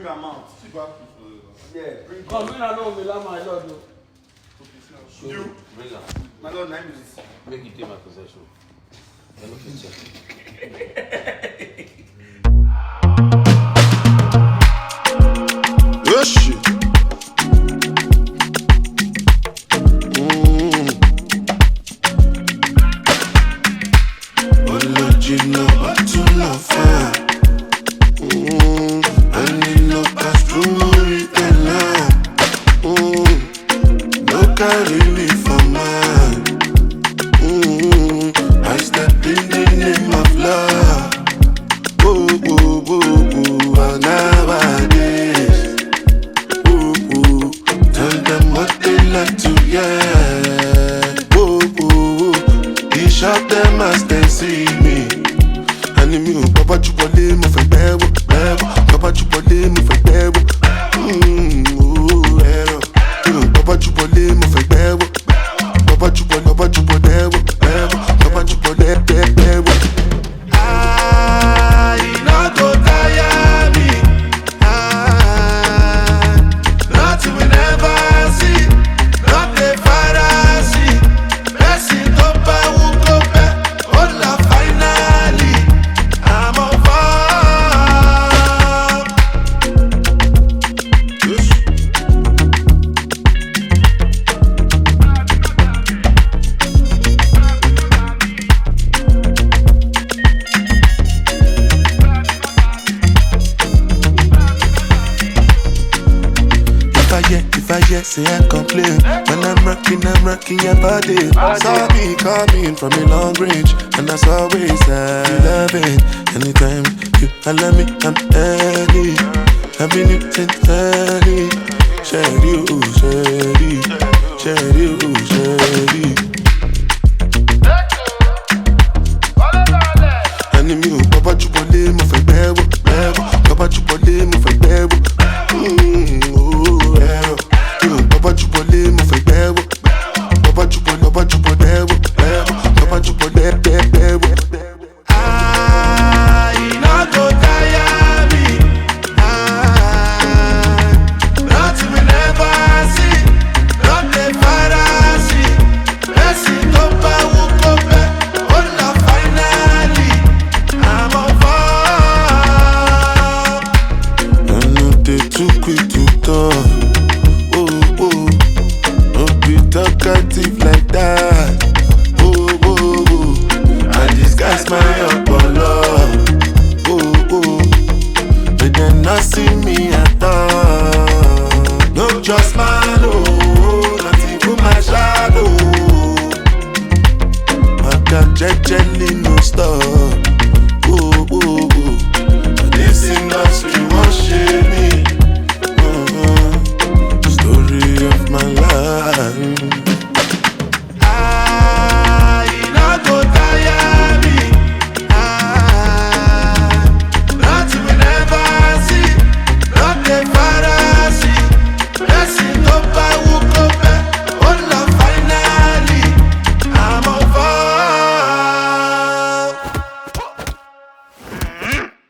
bring them out. Yeah, bring come bring her now, my lord. You? Bring her. My lord, 9 minutes. Make you take my possession. Hello, picture. Yes, shit. Original, but to love fire. I need no pass through it alone. No carry me for mine. I step in the name of love. Ooh, ooh, ooh, ooh, nowadays. Ooh, ooh, tell them what they like to hear. Ooh, ooh, he shot them as they see me. Anime, Papa Chupole, mo fe bebo, bebo. Papa Chupole, mo fe bebo. Papa Chupole, mo fe bebo. Papa Chupole, bebo, bebo. Papa Chupole, bebo. You not go tire me. Nothing we never see. Not the fantasy. Blessing go by, who go back. Oh, la finally. I'm on fire. Yes. If I hear, say I complain. When I'm rocking your body. Saw me coming from a long range, and that's always loving. Anytime you allow me, I'm early. I've been you since early. Sherry, Anime, Papa Chupole, mo fe bebo, bebo. Papa Chupole, mo fe bebo. Papa Chupole, mo fe bebo. Papa Chupole, bebo, bebo. Papa Chupole, bebo. You not go tire me. Nothing we never see. Not the fantasy. Blessing go by, who go back. Oh, la finally. I'm on fire. I know they too quick to talk. Oh, oh, don't be talkative like that. Oh, oh, oh, I disguise my Apollo. Oh, oh, they did not see me at all. No, just man, oh, not even my shadow. I got jelly, no stop.